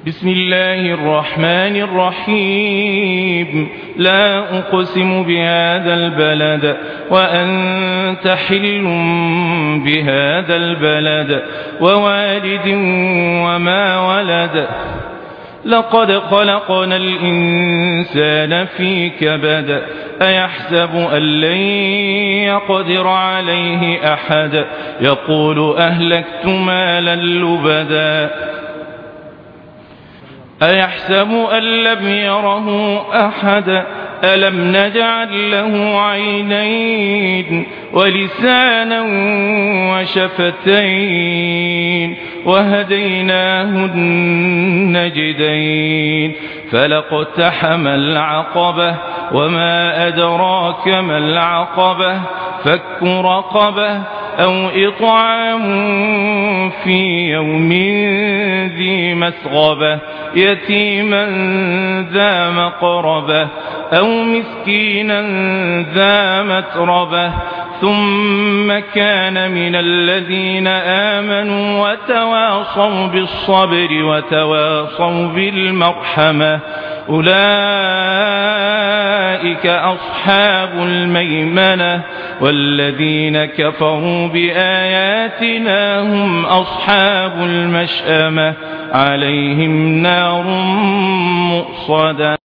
بسم الله الرحمن الرحيم. لا أقسم بهذا البلد وأنت حل بهذا البلد ووالد وما ولد. لقد خلقنا الإنسان في كبد. أيحسب أن لن يقدر عليه أحد. يقول أهلكت مالا لبدا. أيحسب أن لم يره أحد. ألم نجعل له عينين ولسانا وشفتين وهديناه النجدين. فلاقتحم العقبة وما أدراك ما العقبة. فك رقبة أو إطعام في يوم ذي مسغبة يتيما ذا مقربة أو مسكينا ذا متربة. ثم كان من الذين آمنوا وتواصوا بالصبر وتواصوا بالمرحمة. أولئك أصحاب الميمنة. والذين كفروا بآياتنا هم أصحاب المشأمة. عليهم نار مؤصدة.